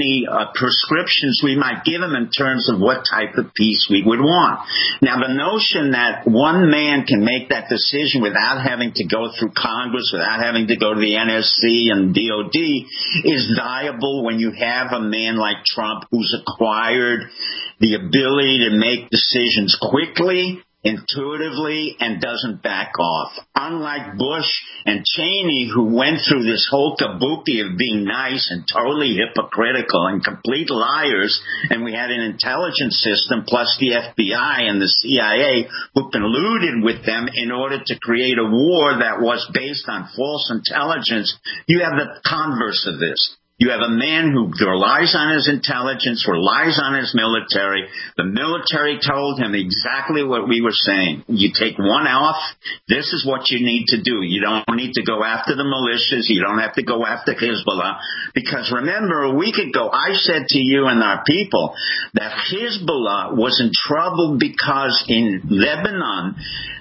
prescriptions we might give him in terms of what type of peace we would want. Now, the notion that one man can make that decision without having to go through Congress, without having to go to the NSC and DOD is viable when you have a man like Trump who's acquired the ability to make decisions quickly, intuitively, and doesn't back off. Unlike Bush and Cheney, who went through this whole kabuki of being nice and totally hypocritical and complete liars, and we had an intelligence system plus the FBI and the CIA who colluded with them in order to create a war that was based on false intelligence. You have the converse of this. You have a man who relies on his intelligence, relies on his military. The military told him exactly what we were saying. You take one off, this is what you need to do. You don't need to go after the militias. You don't have to go after Hezbollah. Because remember, a week ago, I said to you and our people that Hezbollah was in trouble because in Lebanon,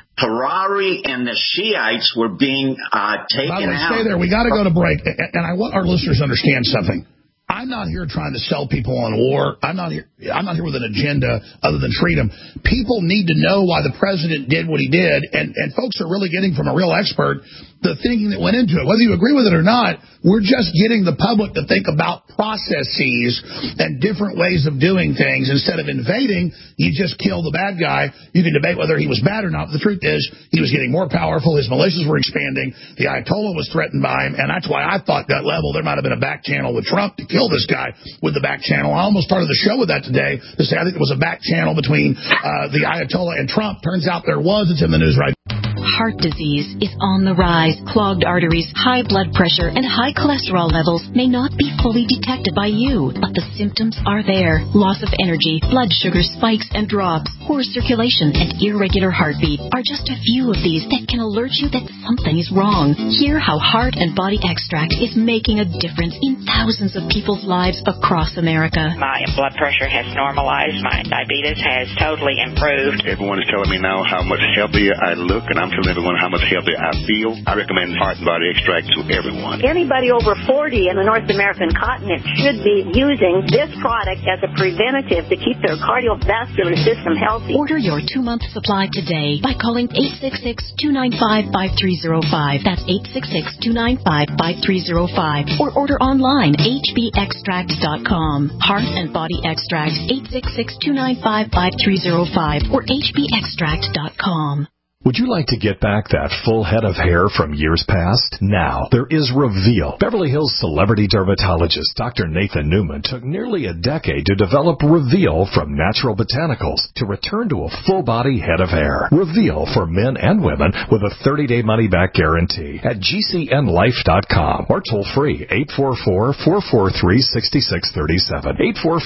Harari and the Shiites were being taken out. Stay there. We got to go to break. And I want our listeners to understand something. I'm not here trying to sell people on war. I'm not here with an agenda other than freedom. People need to know why the president did what he did. And folks are really getting from a real expert the thinking that went into it. Whether you agree with it or not, we're just getting the public to think about processes and different ways of doing things. Instead of invading, you just kill the bad guy. You can debate whether he was bad or not. But the truth is, he was getting more powerful. His militias were expanding. The Ayatollah was threatened by him. And that's why I thought that level, there might have been a back channel with Trump to kill this guy with the back channel. I almost started the show with that today to say I think it was a back channel between the Ayatollah and Trump. Turns out there was. It's in the news right now. Heart disease is on the rise. Clogged arteries, high blood pressure, and high cholesterol levels may not be fully detected by you, but the symptoms are there. Loss of energy, blood sugar spikes and drops, poor circulation, and irregular heartbeat are just a few of these that can alert you that something is wrong. Hear how Heart and Body Extract is making a difference in thousands of people's lives across America. My blood pressure has normalized. My diabetes has totally improved. Everyone is telling me now how much healthier I look, and I'm telling everyone how much healthier I feel. I recommend Heart and Body Extract to everyone. Anybody over 40 in the North American continent should be using this product as a preventative to keep their cardiovascular system healthy. Order your 2-month supply today by calling 866-295-5305. That's 866-295-5305. Or order online, hbextract.com. Heart and Body Extract, 866-295-5305 or hbextract.com. Would you like to get back that full head of hair from years past? Now, there is Reveal. Beverly Hills celebrity dermatologist Dr. Nathan Newman took nearly a decade to develop Reveal from natural botanicals to return to a full-body head of hair. Reveal for men and women with a 30-day money-back guarantee at GCNlife.com or toll-free 844-443-6637.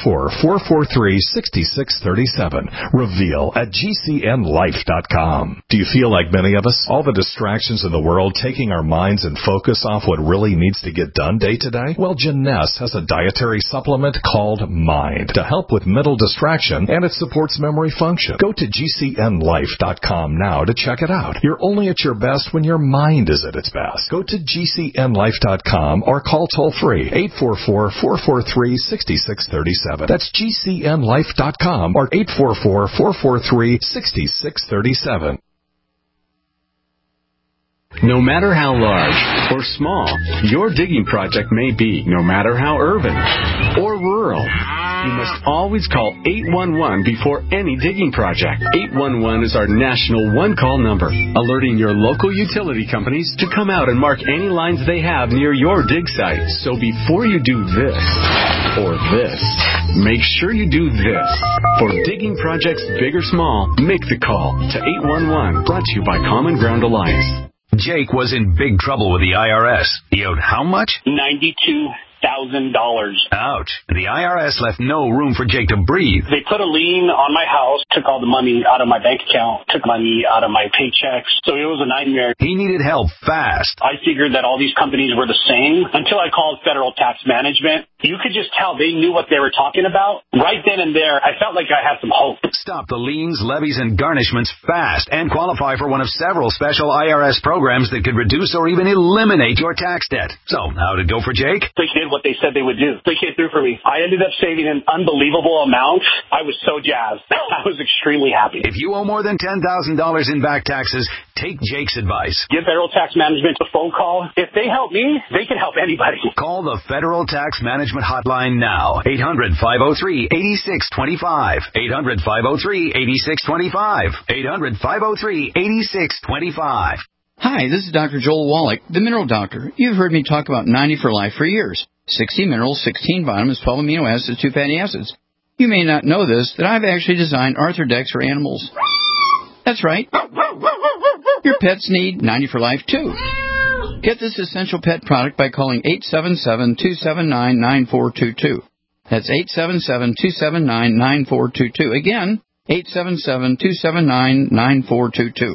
844-443-6637. Reveal at GCNlife.com. Do you feel like many of us? All the distractions in the world taking our minds and focus off what really needs to get done day to day? Well, Janess has a dietary supplement called Mind to help with mental distraction, and it supports memory function. Go to GCNlife.com now to check it out. You're only at your best when your mind is at its best. Go to GCNlife.com or call toll-free 844-443-6637. That's GCNlife.com or 844-443-6637. No matter how large or small your digging project may be, no matter how urban or rural, you must always call 811 before any digging project. 811 is our national one-call number, alerting your local utility companies to come out and mark any lines they have near your dig site. So before you do this or this, make sure you do this. For digging projects big or small, make the call to 811. Brought to you by Common Ground Alliance. Jake was in big trouble with the IRS. He owed how much? $92,000. Ouch. The IRS left no room for Jake to breathe. They put a lien on my house, took all the money out of my bank account, took money out of my paychecks. So it was a nightmare. He needed help fast. I figured that all these companies were the same until I called Federal Tax Management. You could just tell they knew what they were talking about. Right then and there, I felt like I had some hope. Stop the liens, levies, and garnishments fast and qualify for one of several special IRS programs that could reduce or even eliminate your tax debt. So, how'd it go for Jake? They did what they said they would do. They came through for me. I ended up saving an unbelievable amount. I was so jazzed. I was extremely happy. If you owe more than $10,000 in back taxes, take Jake's advice. Give Federal Tax Management a phone call. If they help me, they can help anybody. Call the Federal Tax Management Hotline now. 800-503-8625. 800-503-8625. 800-503-8625. Hi, this is Dr. Joel Wallach, the Mineral Doctor. You've heard me talk about 90 for Life for years. 60 minerals, 16 vitamins, 12 amino acids, 2 fatty acids. You may not know this, that I've actually designed Arthrodex for animals. That's right. Your pets need 90 for Life, too. Get this essential pet product by calling 877-279-9422. That's 877-279-9422. Again, 877-279-9422.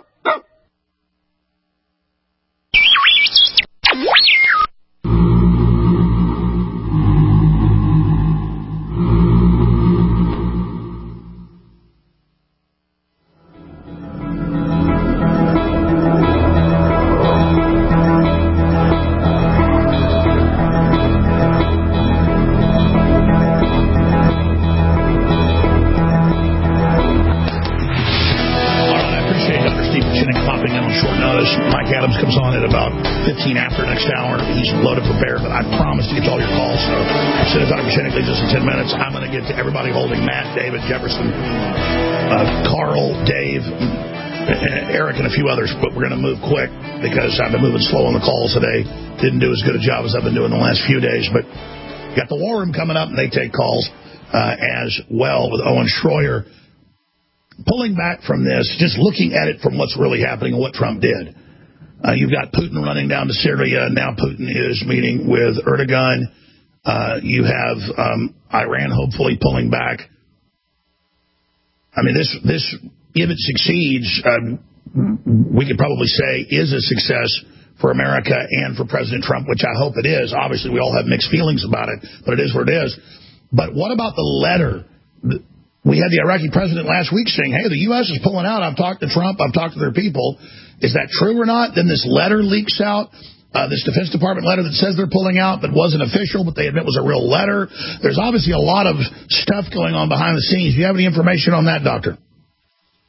Everybody holding Matt, David, Jefferson, Carl, Dave, Eric, and a few others. But we're going to move quick because I've been moving slow on the calls today. Didn't do as good a job as I've been doing the last few days. But got the War Room coming up, and they take calls as well with Owen Schroyer. Pulling back from this, just looking at it from what's really happening and what Trump did. You've got Putin running down to Syria. Now Putin is meeting with Erdogan. You have Iran hopefully pulling back. I mean, this if it succeeds, we could probably say is a success for America and for President Trump, which I hope it is. Obviously, we all have mixed feelings about it, but it is what it is. But what about the letter? We had the Iraqi president last week saying, hey, the U.S. is pulling out. I've talked to Trump. I've talked to their people. Is that true or not? Then this letter leaks out. This Defense Department letter that says they're pulling out but wasn't official, but they admit was a real letter. There's obviously a lot of stuff going on behind the scenes. Do you have any information on that, Doctor? Well,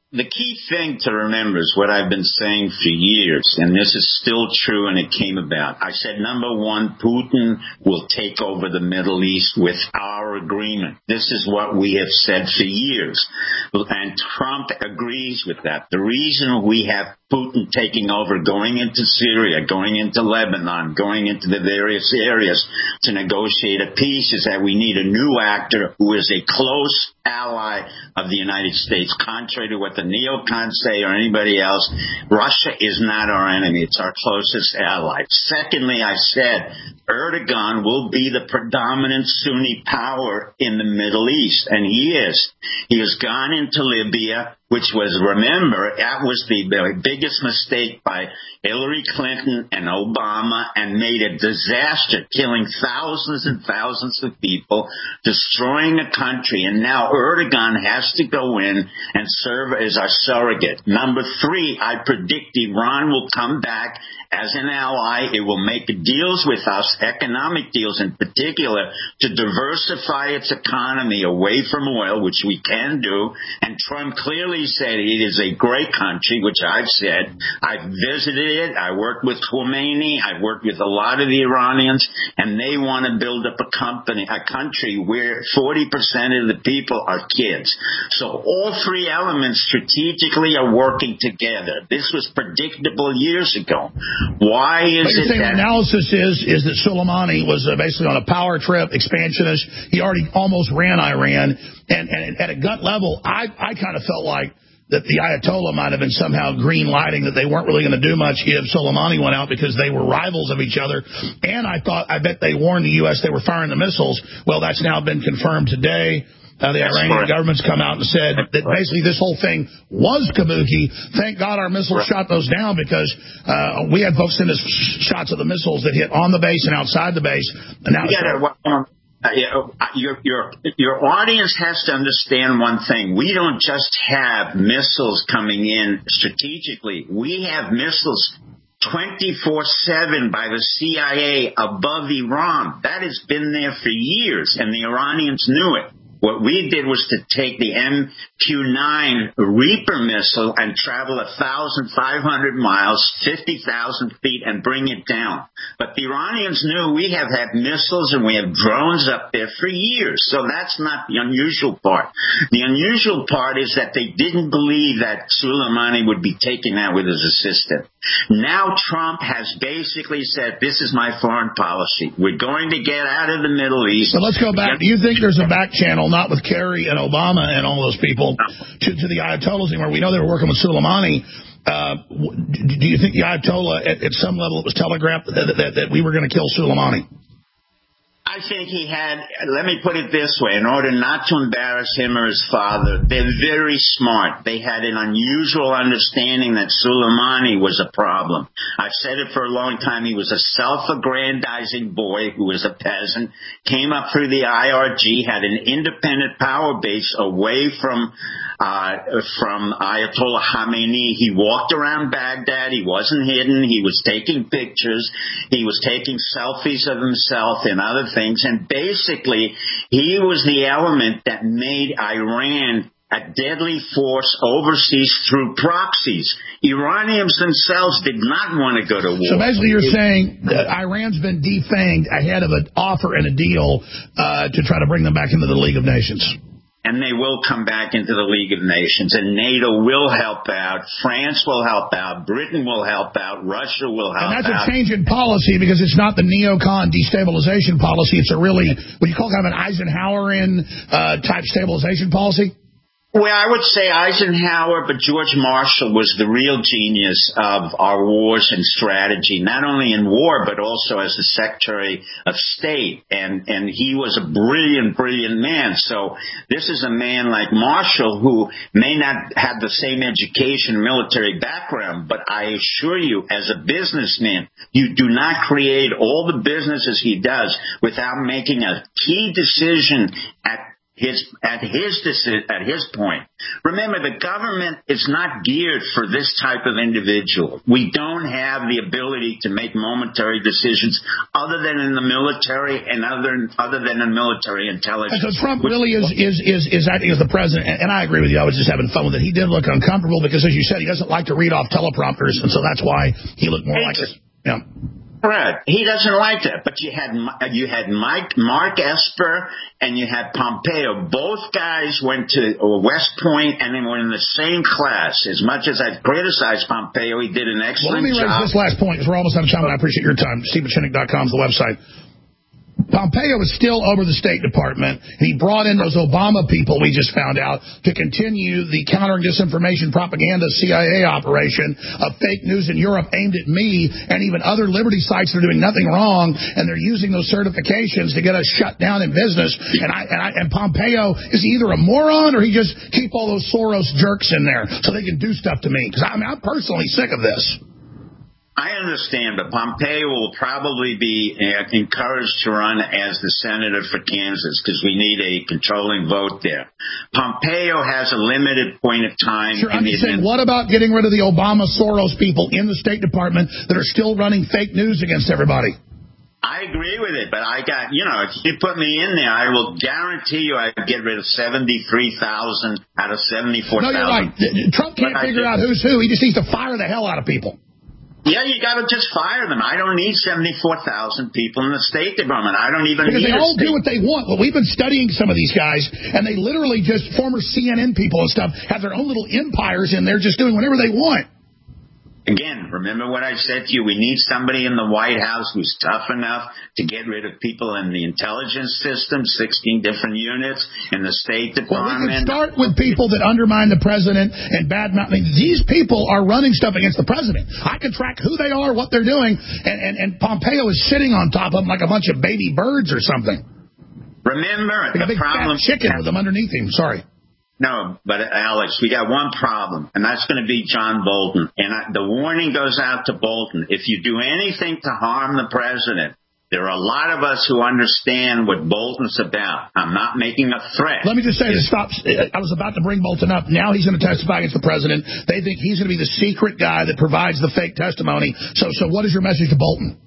The key thing to remember is what I've been saying for years, and this is still true, and it came about. I said, number one, Putin will take over the Middle East with our agreement. This is what we have said for years, and Trump agrees with that. The reason we have Putin taking over, going into Syria, going into Lebanon, going into the various areas to negotiate a peace is that we need a new actor who is a close ally of the United States. Contrary to what the neocons say or anybody else, Russia is not our enemy. It's our closest ally. Secondly, I said Erdogan will be the predominant Sunni power in the Middle East, and he is. He has gone into Libya, which was, remember, that was the biggest mistake by Hillary Clinton and Obama, and made a disaster, killing thousands and thousands of people, destroying a country. And now Erdogan has to go in and serve as our surrogate. Number three, I predict Iran will come back as an ally. It will make deals with us, economic deals in particular, to diversify its economy away from oil, which we can do. And Trump clearly said it is a great country, which I've said. I've visited it. I worked with Khomeini. I've worked with a lot of the Iranians, and they want to build up a country where 40% of the people are kids. So all three elements strategically are working together. This was predictable years ago. Why is it that... The analysis is that Soleimani was basically on a power trip, expansionist. He already almost ran Iran. And at a gut level, I kind of felt like that the Ayatollah might have been somehow green-lighting that they weren't really going to do much if Soleimani went out because they were rivals of each other. And I bet they warned the U.S. they were firing the missiles. Well, that's now been confirmed today. The Iranian government's come out and said that basically this whole thing was kabuki. Thank God our missiles shot those down, because we had folks send us shots of the missiles that hit on the base and outside the base. And now your audience has to understand one thing. We don't just have missiles coming in strategically. We have missiles 24/7 by the CIA above Iran. That has been there for years, and the Iranians knew it. What we did was to take the MQ-9 Reaper missile and travel 1,500 miles, 50,000 feet, and bring it down. But the Iranians knew we have had missiles and we have drones up there for years. So that's not the unusual part. The unusual part is that they didn't believe that Soleimani would be taken out with his assistant. Now Trump has basically said, this is my foreign policy. We're going to get out of the Middle East. So let's go back. Do you think there's a back channel, not with Kerry and Obama and all those people, to the Ayatollahs anymore? We know they were working with Soleimani. Do you think the Ayatollah, at some level, it was telegraphed that we were going to kill Soleimani? I think he had, let me put it this way, in order not to embarrass him or his father, they're very smart. They had an unusual understanding that Soleimani was a problem. I've said it for a long time. He was a self-aggrandizing boy who was a peasant, came up through the IRG, had an independent power base away from Ayatollah Khamenei. He walked around Baghdad. He wasn't hidden. He was taking pictures. He was taking selfies of himself and other things. And basically, he was the element that made Iran a deadly force overseas through proxies. Iranians themselves did not want to go to war. So basically you're saying that Iran's been defanged ahead of an offer and a deal to try to bring them back into the League of Nations. And they will come back into the League of Nations, and NATO will help out, France will help out, Britain will help out, Russia will help out. And that's a change in policy, because it's not the neocon destabilization policy. It's a really, what do you call it, kind of an Eisenhower-in type stabilization policy? Well, I would say Eisenhower, but George Marshall was the real genius of our wars and strategy, not only in war, but also as the Secretary of State. And he was a brilliant, brilliant man. So this is a man like Marshall who may not have the same education, military background, but I assure you, as a businessman, you do not create all the businesses he does without making a key decision at at his point. Remember, the government is not geared for this type of individual. We don't have the ability to make momentary decisions other than in the military and other than in military intelligence. And so Trump really is acting as the president, and I agree with you. I was just having fun with it. He did look uncomfortable because, as you said, he doesn't like to read off teleprompters, and so that's why he looked more like this. Yeah. Correct. He doesn't like that. But you had Mark Esper and you had Pompeo. Both guys went to West Point and they were in the same class. As much as I've criticized Pompeo, he did an excellent job. Let me raise this last point because we're almost out of time, and I appreciate your time. SteveMcChinnick.com is the website. Pompeo is still over the State Department. He brought in those Obama people, we just found out, to continue the countering disinformation propaganda CIA operation of fake news in Europe aimed at me and even other liberty sites that are doing nothing wrong, and they're using those certifications to get us shut down in business. And Pompeo is either a moron or he just keep all those Soros jerks in there so they can do stuff to me. Because I'm personally sick of this. I understand, but Pompeo will probably be encouraged to run as the senator for Kansas because we need a controlling vote there. Pompeo has a limited point of time. Sure, I'm just saying, what about getting rid of the Obama Soros people in the State Department that are still running fake news against everybody? I agree with it, but if you put me in there, I will guarantee you I get rid of 73,000 out of 74,000. No, you're right. Trump can't figure out who's who. He just needs to fire the hell out of people. Yeah, you got to just fire them. I don't need 74,000 people in the State Department. I don't even because need they all do what they want. Well, we've been studying some of these guys, and they literally just, former CNN people and stuff, have their own little empires in there just doing whatever they want. Again, remember what I said to you. We need somebody in the White House who's tough enough to get rid of people in the intelligence system, 16 different units, in the State Department. Well, we can start with people that undermine the president and badmouth. These people are running stuff against the president. I can track who they are, what they're doing, and Pompeo is sitting on top of them like a bunch of baby birds or something. Remember, like a big fat chicken with them underneath him. Sorry. No, but Alex, we got one problem, and that's going to be John Bolton. And the warning goes out to Bolton. If you do anything to harm the president, there are a lot of us who understand what Bolton's about. I'm not making a threat. Let me just say this. Stop. I was about to bring Bolton up. Now he's going to testify against the president. They think he's going to be the secret guy that provides the fake testimony. So what is your message to Bolton?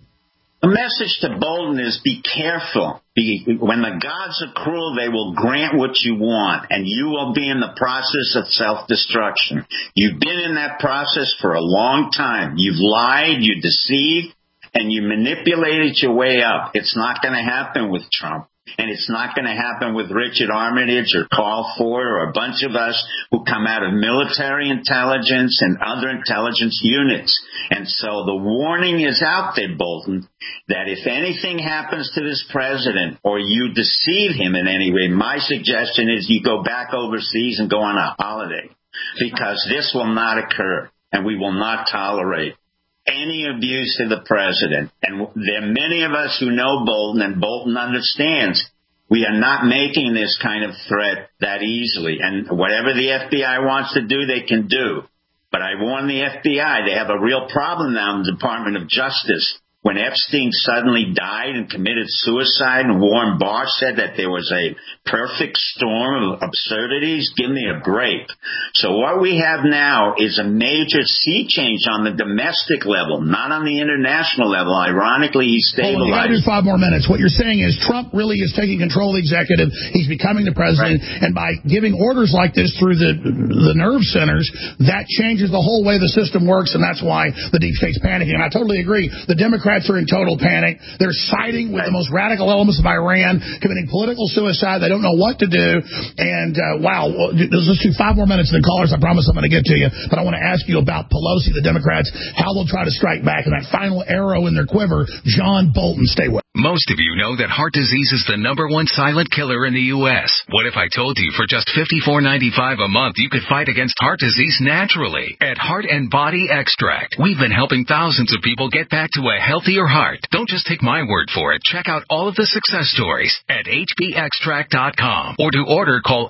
The message to Bolton is be careful. When the gods are cruel, they will grant what you want, and you will be in the process of self-destruction. You've been in that process for a long time. You've lied, you deceived, and you manipulated your way up. It's not going to happen with Trump. And it's not going to happen with Richard Armitage or Carl Ford or a bunch of us who come out of military intelligence and other intelligence units. And so the warning is out there, Bolton, that if anything happens to this president or you deceive him in any way, my suggestion is you go back overseas and go on a holiday, because this will not occur and we will not tolerate any abuse of the president. And there are many of us who know Bolton, and Bolton understands we are not making this kind of threat that easily. And whatever the FBI wants to do, they can do. But I warn the FBI, they have a real problem now in the Department of Justice. When Epstein suddenly died and committed suicide, and Warren Barr said that there was a perfect storm of absurdities, give me a break. So what we have now is a major sea change on the domestic level, not on the international level. Ironically, he's stabilized. You got to do 5 more minutes. What you're saying is Trump really is taking control of the executive. He's becoming the president. Right. And by giving orders like this through the nerve centers, that changes the whole way the system works, and that's why the deep state's panicking. And I totally agree. The Democrats are in total panic. They're siding with the most radical elements of Iran, committing political suicide. They don't know what to do. And, wow, let's do 5 more minutes, and then callers, I promise I'm going to get to you. But I want to ask you about Pelosi, the Democrats, how they'll try to strike back, and that final arrow in their quiver, John Bolton. Stay with. Most of you know that heart disease is the #1 silent killer in the U.S. What if I told you for just $54.95 a month you could fight against heart disease naturally at Heart and Body Extract? We've been helping thousands of people get back to a healthier heart. Don't just take my word for it. Check out all of the success stories at hbextract.com, or to order, call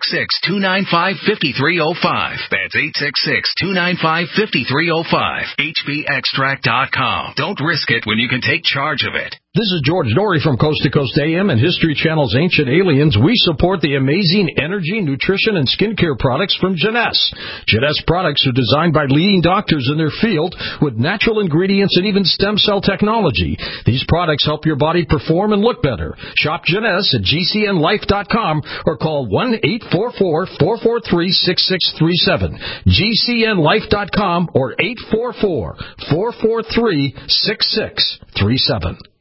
866-295-5305. That's 866-295-5305. hbextract.com. Don't risk it when you can take charge of it. This is George Norrie from Coast to Coast AM and History Channel's Ancient Aliens. We support the amazing energy, nutrition, and skincare products from Jeunesse. Jeunesse products are designed by leading doctors in their field with natural ingredients and even stem cell technology. These products help your body perform and look better. Shop Jeunesse at GCNlife.com or call 1-844-443-6637. GCNlife.com or 844-443-6637.